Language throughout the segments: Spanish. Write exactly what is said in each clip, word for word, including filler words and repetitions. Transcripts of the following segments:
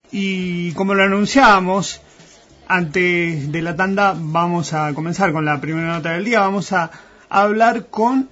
Y como lo anunciábamos, antes de la tanda vamos a comenzar con la primera nota del día. Vamos a, a hablar con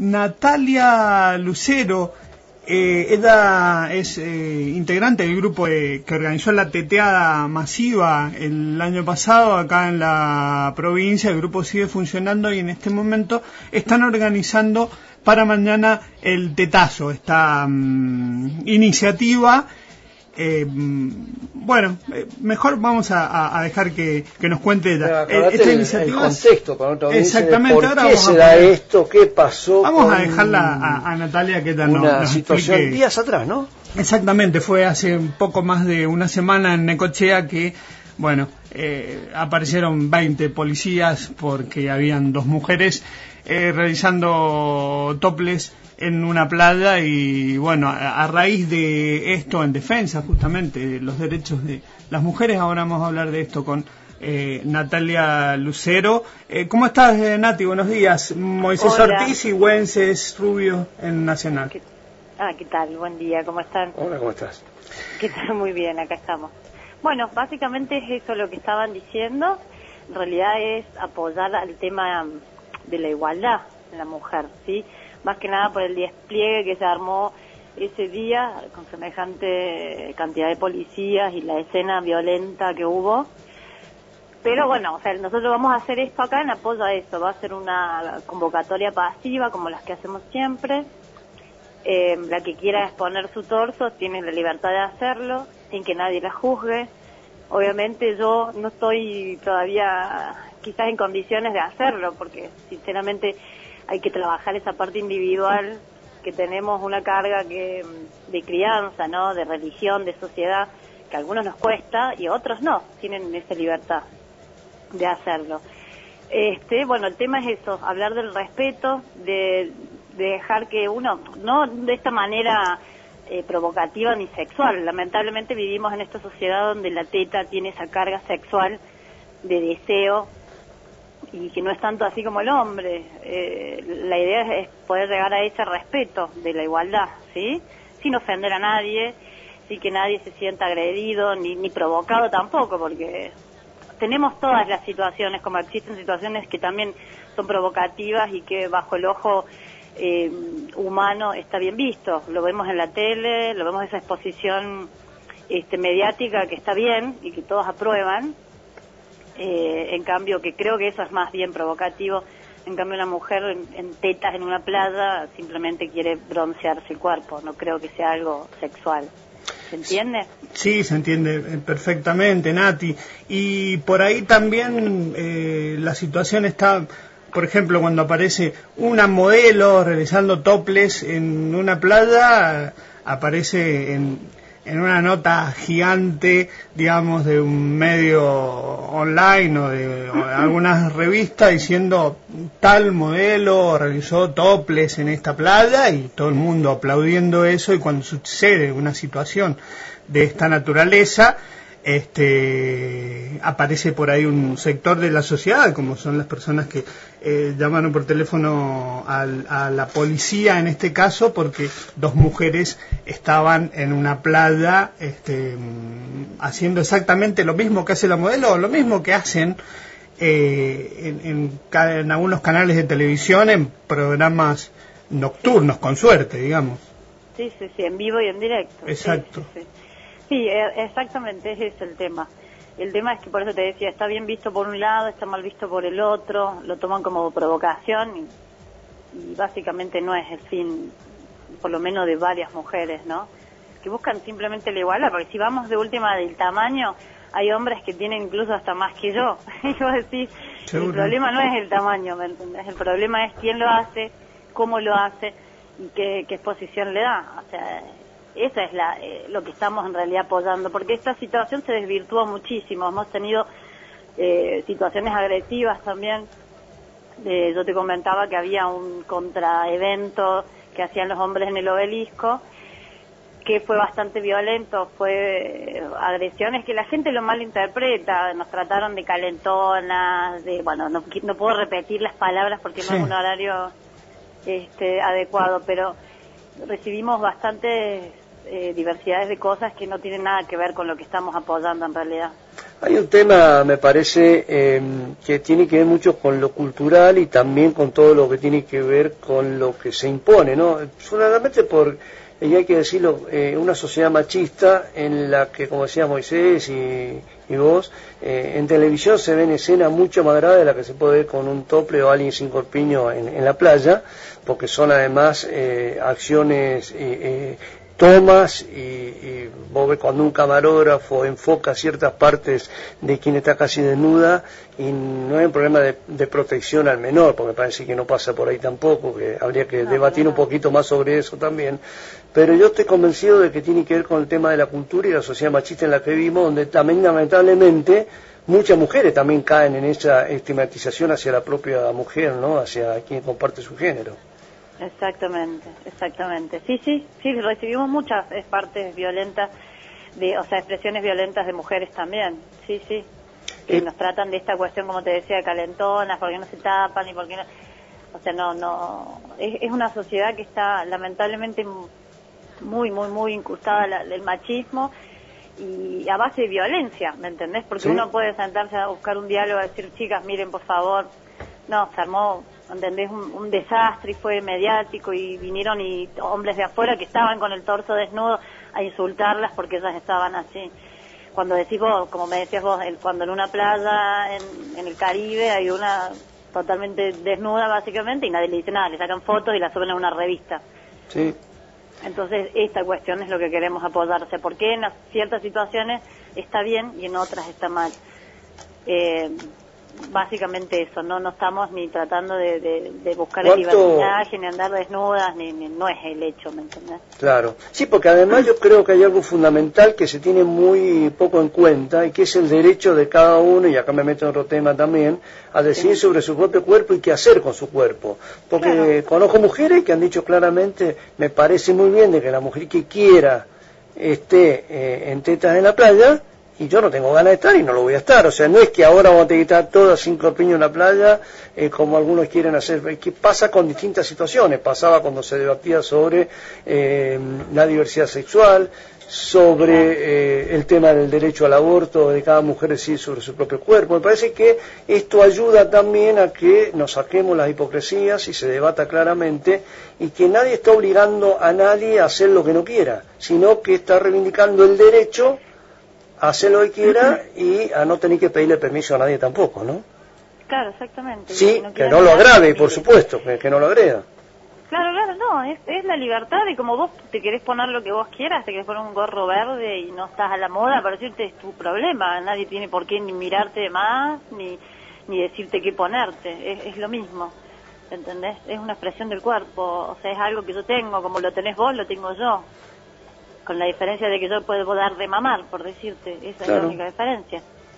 Natalia Lucero. Eh, ella es eh, integrante del grupo eh, que organizó la teteada masiva el año pasado acá en la provincia. El grupo sigue funcionando y en este momento están organizando para mañana el tetazo, esta um, iniciativa. Eh, bueno, eh, mejor vamos a, a dejar que, que nos cuente ella. Eh, esta el, iniciativa el contexto para otra exactamente, ¿por ahora qué se da esto? ¿Qué pasó? Vamos a dejarla a, a Natalia que ella una no, nos situación explique. Días atrás, ¿no? Exactamente, fue hace un poco más de una semana en Necochea que, bueno, eh, aparecieron veinte policías porque habían dos mujeres eh, realizando toples en una playa y bueno, a, a raíz de esto, en defensa justamente de los derechos de las mujeres, ahora vamos a hablar de esto con eh, Natalia Lucero. Eh, ¿Cómo estás, eh, Nati? Buenos días. Moisés Hola. Ortiz y Güences Rubio en Nacional. ¿Qué, ah, ¿qué tal? Buen día, ¿cómo están? Hola, ¿cómo estás? ¿Qué tal? Muy bien, acá estamos. Bueno, básicamente es eso lo que estaban diciendo. En realidad es apoyar al tema de la igualdad de la mujer, ¿sí? Más que nada por el despliegue que se armó ese día con semejante cantidad de policías y la escena violenta que hubo. Pero bueno, o sea, nosotros vamos a hacer esto acá en apoyo a eso. Va a ser una convocatoria pasiva como las que hacemos siempre. Eh, la que quiera exponer su torso tiene la libertad de hacerlo sin que nadie la juzgue. Obviamente yo no estoy todavía quizás en condiciones de hacerlo porque sinceramente hay que trabajar esa parte individual, que tenemos una carga que de crianza, ¿no? De religión, de sociedad, que a algunos nos cuesta y a otros no, tienen esa libertad de hacerlo. Este, bueno, el tema es eso, hablar del respeto, de, de dejar que uno, no de esta manera eh, provocativa ni sexual, lamentablemente vivimos en esta sociedad donde la teta tiene esa carga sexual de deseo, y que no es tanto así como el hombre. Eh, la idea es poder llegar a ese respeto de la igualdad, ¿sí? Sin ofender a nadie, sin que nadie se sienta agredido ni, ni provocado tampoco, porque tenemos todas las situaciones, como existen situaciones que también son provocativas y que bajo el ojo eh, humano está bien visto. Lo vemos en la tele, lo vemos en esa exposición este, mediática que está bien y que todos aprueban. Eh, en cambio, que creo que eso es más bien provocativo. En cambio, una mujer en, en tetas en una playa simplemente quiere broncearse el cuerpo, no creo que sea algo sexual. ¿Se entiende? Sí, se entiende perfectamente, Nati. Y por ahí también eh, la situación está, por ejemplo, cuando aparece una modelo realizando toples en una playa, aparece en en una nota gigante, digamos, de un medio online o de, o de algunas revistas diciendo tal modelo realizó toples en esta playa y todo el mundo aplaudiendo eso. Y cuando sucede una situación de esta naturaleza, este aparece por ahí un sector de la sociedad, como son las personas que eh, llamaron por teléfono al, a la policía en este caso, porque dos mujeres estaban en una playa este, haciendo exactamente lo mismo que hace la modelo, o lo mismo que hacen eh, en, en, en algunos canales de televisión, en programas nocturnos, con suerte, digamos. Sí, sí, sí, en vivo y en directo. Exacto. Sí, sí, sí. Sí, exactamente, ese es el tema. El tema es que, por eso te decía, está bien visto por un lado, está mal visto por el otro, lo toman como provocación y, y básicamente no es el fin, por lo menos de varias mujeres, ¿no? Que buscan simplemente la igualdad, porque si vamos de última del tamaño, hay hombres que tienen incluso hasta más que yo. Y vos decís, el problema no es el tamaño, ¿me entendés? El problema es quién lo hace, cómo lo hace y qué, qué exposición le da. O sea, esa es la, eh, lo que estamos en realidad apoyando, porque esta situación se desvirtuó muchísimo. Hemos tenido eh, situaciones agresivas también. Eh, yo te comentaba que había un contraevento que hacían los hombres en el Obelisco, que fue bastante violento, fue eh, agresiones que la gente lo malinterpreta, nos trataron de calentonas, de, bueno, no, no puedo repetir las palabras porque sí. No es un horario este, adecuado, pero recibimos bastantes eh, diversidades de cosas que no tienen nada que ver con lo que estamos apoyando en realidad. Hay un tema, me parece, eh, que tiene que ver mucho con lo cultural y también con todo lo que tiene que ver con lo que se impone, ¿no? Fundamentalmente por, y hay que decirlo, eh, una sociedad machista en la que, como decía Moisés y, y vos, eh, en televisión se ven escenas mucho más graves de las que se puede ver con un tople o alguien sin corpiño en, en la playa, porque son además eh, acciones... Eh, eh, tomas y, y vos ves cuando un camarógrafo enfoca ciertas partes de quien está casi desnuda y no hay un problema de, de protección al menor, porque parece que no pasa por ahí tampoco, que habría que no, debatir no. un poquito más sobre eso también, pero yo estoy convencido de que tiene que ver con el tema de la cultura y la sociedad machista en la que vivimos, donde también lamentablemente muchas mujeres también caen en esa estigmatización hacia la propia mujer, ¿no? Hacia quien comparte su género. Exactamente, exactamente. Sí, sí, sí, recibimos muchas partes violentas, de, o sea, expresiones violentas de mujeres también, sí, sí. Que eh, nos tratan de esta cuestión, como te decía, de calentonas, porque no se tapan y porque no... O sea, no, no... Es, es una sociedad que está lamentablemente muy, muy, muy incrustada la, del machismo y a base de violencia, ¿me entendés? Porque ¿sí? Uno puede sentarse a buscar un diálogo, a decir, chicas, miren, por favor, no, se armó... ¿entendés? Un, un desastre y fue mediático y vinieron y hombres de afuera que estaban con el torso desnudo a insultarlas porque ellas estaban así. Cuando decís vos, como me decías vos, el, cuando en una playa en, en el Caribe hay una totalmente desnuda básicamente y nadie le dice nada, le sacan fotos y la suben a una revista. Sí. Entonces esta cuestión es lo que queremos apoyar, o sea, ¿por qué en ciertas situaciones está bien y en otras está mal? Eh, Básicamente eso, no no estamos ni tratando de, de, de buscar el libertinaje, ni andar desnudas, ni, ni no es el hecho, ¿me entendés? Claro, sí, porque además yo creo que hay algo fundamental que se tiene muy poco en cuenta y que es el derecho de cada uno, y acá me meto en otro tema también, a decidir sí. sobre su propio cuerpo y qué hacer con su cuerpo. Porque claro. conozco mujeres que han dicho claramente, me parece muy bien de que la mujer que quiera esté eh, en tetas en la playa, y yo no tengo ganas de estar y no lo voy a estar, o sea, no es que ahora vamos a tener que estar todas sin corpiño en la playa, eh, como algunos quieren hacer. ¿Qué pasa con distintas situaciones? Pasaba cuando se debatía sobre eh, la diversidad sexual, sobre eh, el tema del derecho al aborto, de cada mujer decidir sobre su propio cuerpo. Me parece que esto ayuda también a que nos saquemos las hipocresías y se debata claramente, y que nadie está obligando a nadie a hacer lo que no quiera, sino que está reivindicando el derecho a hacer lo que quiera y a no tener que pedirle permiso a nadie tampoco, ¿no? Claro, exactamente. Sí, no que no lo agrave, por supuesto, que, que no lo agreda. Claro, claro, no, es, es la libertad de como vos te querés poner lo que vos quieras, te querés poner un gorro verde y no estás a la moda, para decirte es tu problema, nadie tiene por qué ni mirarte de más, ni, ni decirte qué ponerte, es, es lo mismo, ¿entendés? Es una expresión del cuerpo, o sea, es algo que yo tengo, como lo tenés vos, lo tengo yo. Con la diferencia de que yo puedo dar de mamar, por decirte, esa claro. es la única diferencia.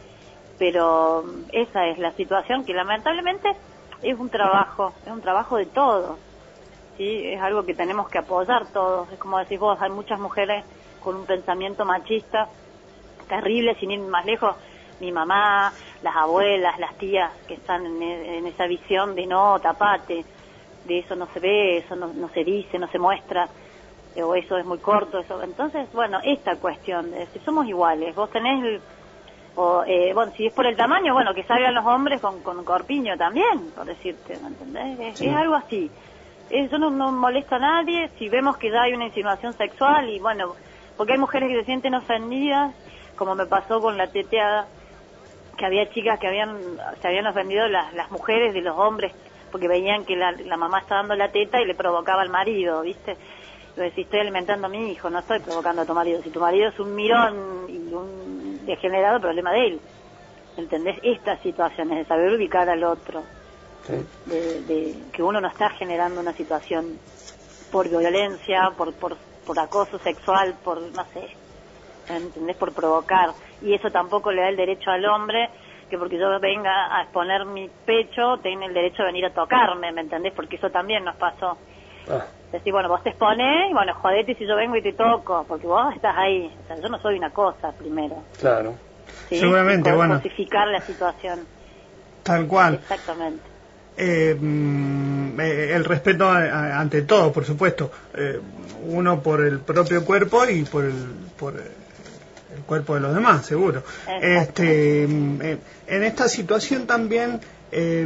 Pero esa es la situación que lamentablemente es un trabajo, es un trabajo de todos, ¿sí? Es algo que tenemos que apoyar todos. Es como decís vos, hay muchas mujeres con un pensamiento machista terrible, sin ir más lejos. Mi mamá, las abuelas, las tías que están en, en esa visión de no, tapate, de eso no se ve, eso no, no se dice, no se muestra, o eso es muy corto, eso. Entonces, bueno, esta cuestión de si somos iguales, vos tenés, el, o, eh, bueno, si es por el tamaño, bueno, que salgan los hombres con, con corpiño también, por decirte, ¿me entendés? Es, sí. es algo así. Eso no, no molesta a nadie, si vemos que ya hay una insinuación sexual, y bueno, porque hay mujeres que se sienten ofendidas, como me pasó con la teteada, que había chicas que habían, se habían ofendido las, las mujeres de los hombres, porque veían que la, la mamá está dando la teta y le provocaba al marido, ¿viste? Yo decía, estoy alimentando a mi hijo, no estoy provocando a tu marido. Si tu marido es un mirón y un degenerado, problema de él. ¿Entendés? Estas situaciones de saber ubicar al otro. Sí. De, de que uno no está generando una situación por violencia, por, por, por acoso sexual, por, no sé, ¿entendés? Por provocar. Y eso tampoco le da el derecho al hombre, que porque yo venga a exponer mi pecho, tiene el derecho de venir a tocarme, ¿me entendés? Porque eso también nos pasó. Ah. Decir, bueno, vos te exponés, y bueno, jodete si yo vengo y te toco, porque vos estás ahí. O sea, yo no soy una cosa, primero. Claro. ¿Sí? Seguramente, y bueno. Justificar la situación. Tal cual. Exactamente. Eh, eh, el respeto a, a, ante todo, por supuesto, eh, uno por el propio cuerpo y por el, por el cuerpo de los demás, seguro. Este, eh, en esta situación también, eh,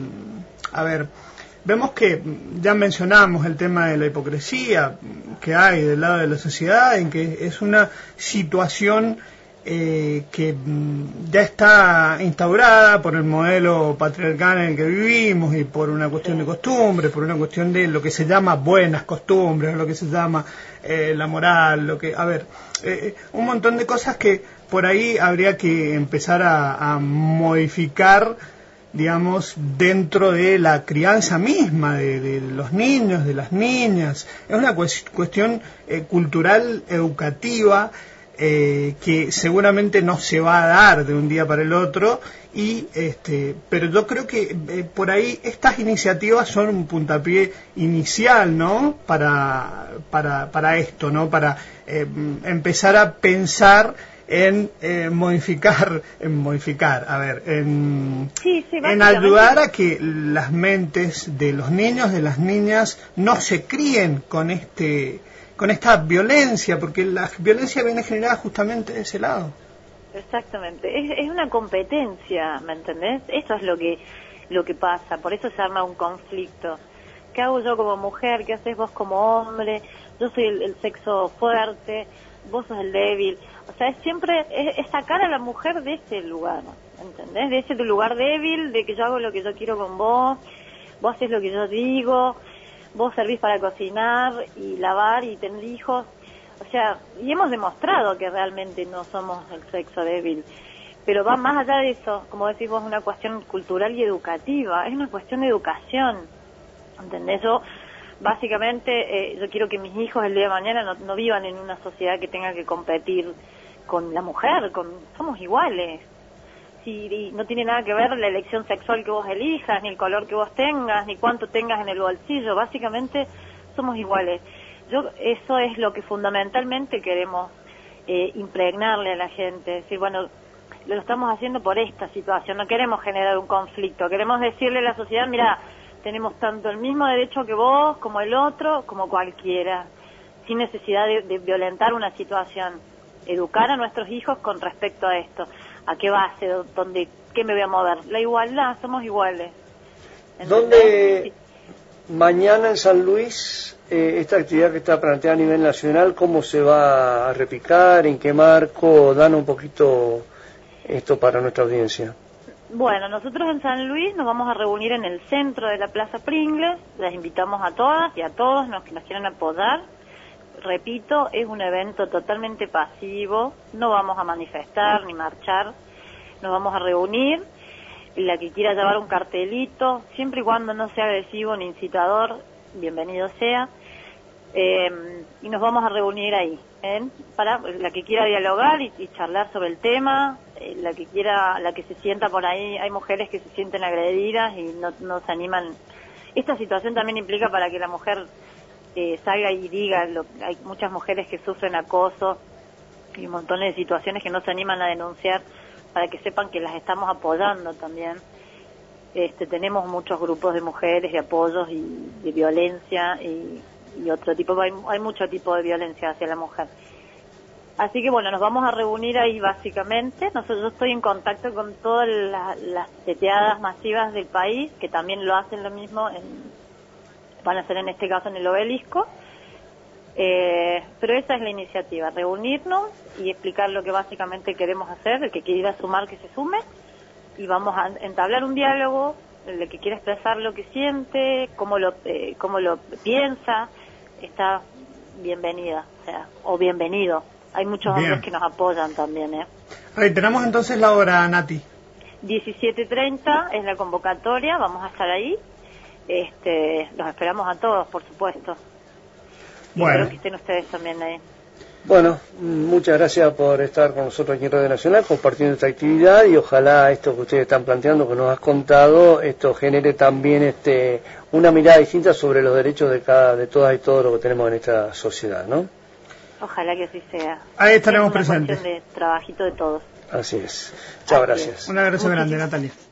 a ver, vemos que ya mencionamos el tema de la hipocresía que hay del lado de la sociedad, en que es una situación eh, que ya está instaurada por el modelo patriarcal en el que vivimos y por una cuestión de costumbre, por una cuestión de lo que se llama buenas costumbres, lo que se llama eh, la moral, lo que, a ver, eh, un montón de cosas que por ahí habría que empezar a, a modificar, digamos, dentro de la crianza misma de, de los niños, de las niñas. Es una cuestión eh, cultural, educativa, eh, que seguramente no se va a dar de un día para el otro, y este, pero yo creo que eh, por ahí estas iniciativas son un puntapié inicial, ¿no? Para, para, para esto, ¿no? Para eh, empezar a pensar en eh, modificar, en modificar, a ver, en, sí, sí, en ayudar a que las mentes de los niños, de las niñas, no se críen con este, con esta violencia, porque la violencia viene generada justamente de ese lado. Exactamente, es, es una competencia, ¿me entendés? Eso es lo que, lo que pasa, por eso se arma un conflicto. ¿Qué hago yo como mujer? ¿Qué haces vos como hombre? Yo soy el, el sexo fuerte, vos sos el débil. O sea, es siempre es, es sacar a la mujer de ese lugar, ¿entendés? De ese lugar débil, de que yo hago lo que yo quiero con vos, vos haces lo que yo digo, vos servís para cocinar y lavar y tener hijos. O sea, y hemos demostrado que realmente no somos el sexo débil. Pero va más allá de eso, como decís vos, una cuestión cultural y educativa, es una cuestión de educación, ¿entendés? Yo, básicamente, eh, yo quiero que mis hijos el día de mañana no, no vivan en una sociedad que tenga que competir con la mujer, con somos iguales. Si, y no tiene nada que ver la elección sexual que vos elijas, ni el color que vos tengas, ni cuánto tengas en el bolsillo, básicamente somos iguales. Yo eso es lo que fundamentalmente queremos eh, impregnarle a la gente, decir, bueno, lo estamos haciendo por esta situación, no queremos generar un conflicto, queremos decirle a la sociedad, mira, tenemos tanto el mismo derecho que vos, como el otro, como cualquiera, sin necesidad de, de violentar una situación. Educar a nuestros hijos con respecto a esto. ¿A qué base? ¿Dónde, ¿Qué me voy a mover? La igualdad, somos iguales. ¿Entendés? ¿Dónde mañana en San Luis, eh, esta actividad que está planteada a nivel nacional, cómo se va a replicar? ¿En qué marco? Dan un poquito esto para nuestra audiencia. Bueno, nosotros en San Luis nos vamos a reunir en el centro de la Plaza Pringles. Les invitamos a todas y a todos los que nos quieran apoyar. Repito, es un evento totalmente pasivo, no vamos a manifestar ni marchar, nos vamos a reunir, y la que quiera llevar un cartelito, siempre y cuando no sea agresivo ni incitador, bienvenido sea, eh, y nos vamos a reunir ahí, ¿eh? Para la que quiera dialogar y, y charlar sobre el tema, eh, la que quiera, la que se sienta por ahí, hay mujeres que se sienten agredidas y no, no se animan. Esta situación también implica para que la mujer Eh, salga y diga, lo, hay muchas mujeres que sufren acoso y un montón de situaciones que no se animan a denunciar, para que sepan que las estamos apoyando también. Este, tenemos muchos grupos de mujeres de apoyos y de violencia y, y otro tipo, hay, hay mucho tipo de violencia hacia la mujer. Así que bueno, nos vamos a reunir ahí básicamente. Nosotros, yo estoy en contacto con todas la, las teteadas masivas del país, que también lo hacen lo mismo en van a ser en este caso en el Obelisco, eh, pero esa es la iniciativa, reunirnos y explicar lo que básicamente queremos hacer, el que quiera sumar que se sume, y vamos a entablar un diálogo, el que quiera expresar lo que siente, cómo lo, eh, cómo lo piensa, está bienvenida, o sea, o bienvenido. Hay muchos Bien. hombres que nos apoyan también, ¿eh? Reiteramos entonces la hora, Nati. diecisiete treinta es la convocatoria, vamos a estar ahí. Este, los esperamos a todos, por supuesto. Y bueno, espero que estén ustedes también ahí. Bueno, muchas gracias por estar con nosotros aquí en Radio Nacional compartiendo esta actividad, y ojalá esto que ustedes están planteando, que nos has contado, esto genere también este una mirada distinta sobre los derechos de cada de todas y todos los que tenemos en esta sociedad, ¿no? Ojalá que así sea. Ahí estaremos es una presentes. cuestión de trabajito de todos. Así es. Chao, gracias. Un abrazo grande, Natalia.